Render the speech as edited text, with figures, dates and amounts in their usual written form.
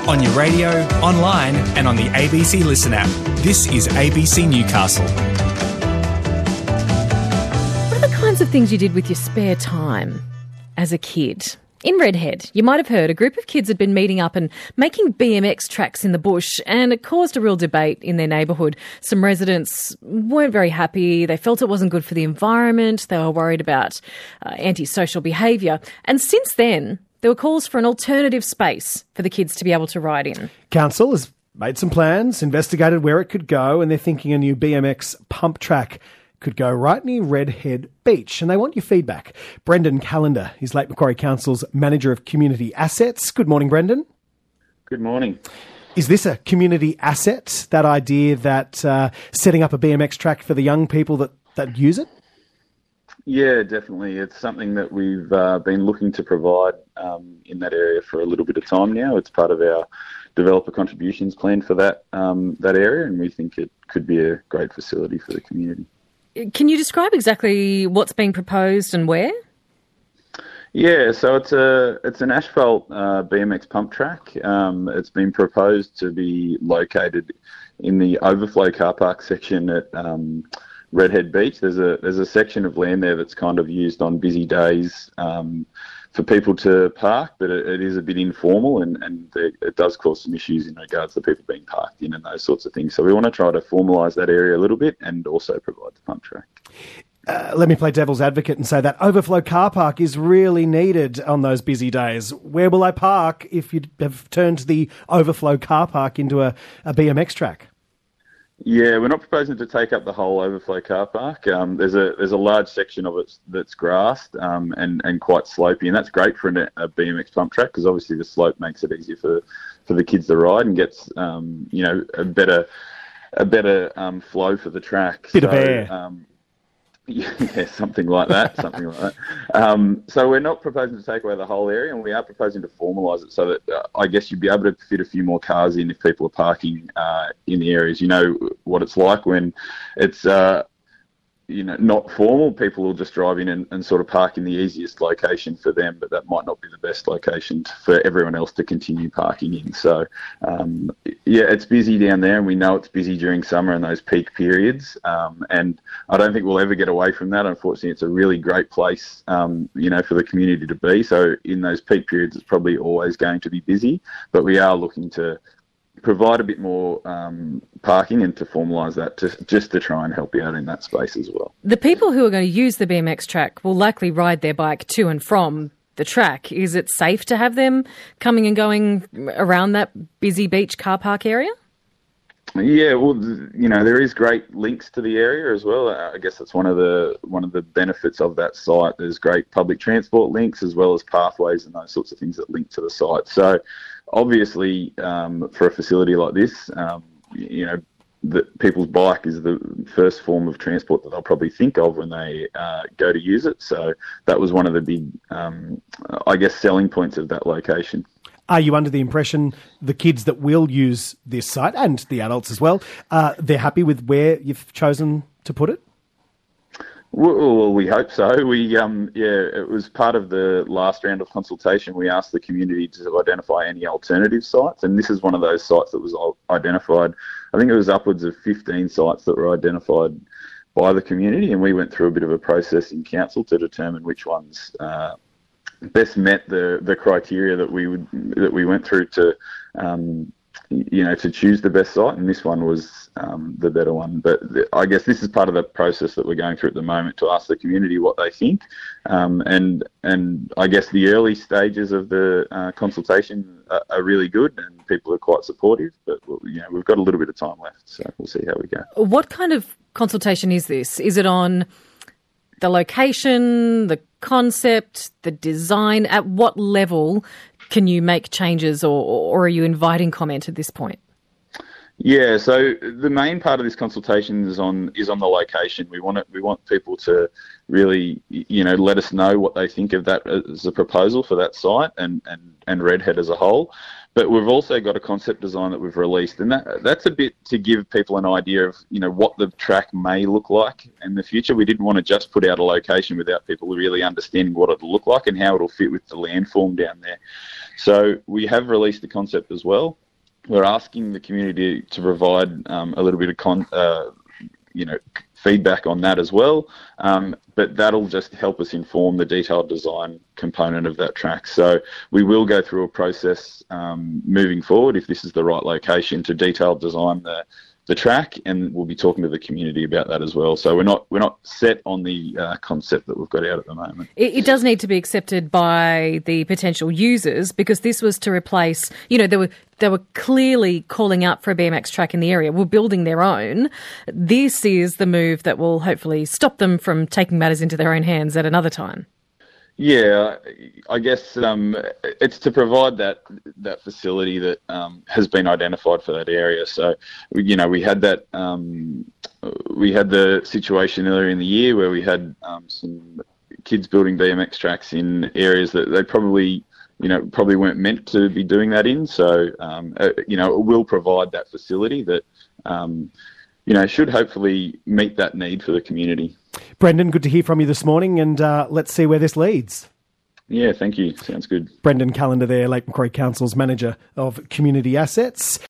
on your radio, online and on the ABC Listen app. This is ABC Newcastle. What are the kinds of things you did with your spare time as a kid? In Redhead, you might have heard a group of kids had been meeting up and making BMX tracks in the bush, and it caused a real debate in their neighbourhood. Some residents weren't very happy. They felt it wasn't good for the environment. They were worried about antisocial behaviour. And since then, there were calls for an alternative space for the kids to be able to ride in. Council has made some plans, investigated where it could go, and they're thinking a new BMX pump track could go right near Redhead Beach, and they want your feedback. Brendan Callender is Lake Macquarie Council's Manager of Community Assets. Good morning, Brendan. Good morning. Is this a community asset, that idea that setting up a BMX track for the young people that use it? Yeah, definitely. It's something that we've been looking to provide in that area for a little bit of time now. It's part of our developer contributions plan for that area, and we think it could be a great facility for the community. Can you describe exactly what's being proposed and where? Yeah, so it's an asphalt BMX pump track. It's been proposed to be located in the overflow car park section at Redhead Beach. There's a section of land there that's kind of used on busy days for people to park, but it is a bit informal and it does cause some issues in regards to people being parked in and those sorts of things. So we want to try to formalise that area a little bit and also provide the pump track. Let me play devil's advocate and say that overflow car park is really needed on those busy days. Where will I park if you have turned the overflow car park into a BMX track? Yeah, we're not proposing to take up the whole overflow car park. There's a large section of it that's grassed and quite slopey, and that's great for a BMX pump track because obviously the slope makes it easier for the kids to ride and gets a better flow for the track. Bit of air. Yeah, something like that. So we're not proposing to take away the whole area, and we are proposing to formalise it so that I guess you'd be able to fit a few more cars in if people are parking in the areas. You know what it's like when it's not formal. People will just drive in and sort of park in the easiest location for them, but that might not be the best location for everyone else to continue parking in. So, it's busy down there, and we know it's busy during summer and those peak periods. And I don't think we'll ever get away from that. Unfortunately, it's a really great place, for the community to be. So in those peak periods, it's probably always going to be busy, but we are looking to provide a bit more parking and to formalise that just to try and help you out in that space as well. The people who are going to use the BMX track will likely ride their bike to and from the track. Is it safe to have them coming and going around that busy beach car park area? Yeah, well, there is great links to the area as well. I guess that's one of the benefits of that site. There's great public transport links as well as pathways and those sorts of things that link to the site. So obviously, for a facility like this, that people's bike is the first form of transport that they'll probably think of when they go to use it. So that was one of the big, selling points of that location. Are you under the impression the kids that will use this site, and the adults as well, they're happy with where you've chosen to put it? Well, we hope so. It was part of the last round of consultation. We asked the community to identify any alternative sites, and this is one of those sites that was identified. I think it was upwards of 15 sites that were identified by the community, and we went through a bit of a process in council to determine which ones best met the criteria that we went through to to choose the best site, and this one was the better one. But I guess this is part of the process that we're going through at the moment to ask the community what they think, and I guess the early stages of the consultation are really good, and people are quite supportive. But we've got a little bit of time left, so we'll see how we go. What kind of consultation is this? Is it on the location, the concept, the design? At what level can you make changes, or are you inviting comment at this point? Yeah, so the main part of this consultation is on the location. We want people to really, let us know what they think of that as a proposal for that site and Redhead as a whole. But we've also got a concept design that we've released, and that's a bit to give people an idea of, what the track may look like in the future. We didn't want to just put out a location without people really understanding what it'll look like and how it'll fit with the landform down there. So we have released the concept as well. We're asking the community to provide a little bit of feedback on that as well, but that'll just help us inform the detailed design component of that track. So we will go through a process moving forward, if this is the right location, to detailed design the track, and we'll be talking to the community about that as well. So we're not set on the concept that we've got out at the moment. It does need to be accepted by the potential users, because this was to replace, they were clearly calling out for a BMX track in the area. We're building their own. This is the move that will hopefully stop them from taking matters into their own hands at another time. Yeah, I guess it's to provide that facility that has been identified for that area. So, we had that we had the situation earlier in the year where we had some kids building BMX tracks in areas that they probably weren't meant to be doing that in. So, it will provide that facility that should hopefully meet that need for the community. Brendan, good to hear from you this morning, and let's see where this leads. Yeah, thank you. Sounds good. Brendan Callender there, Lake Macquarie Council's Manager of Community Assets.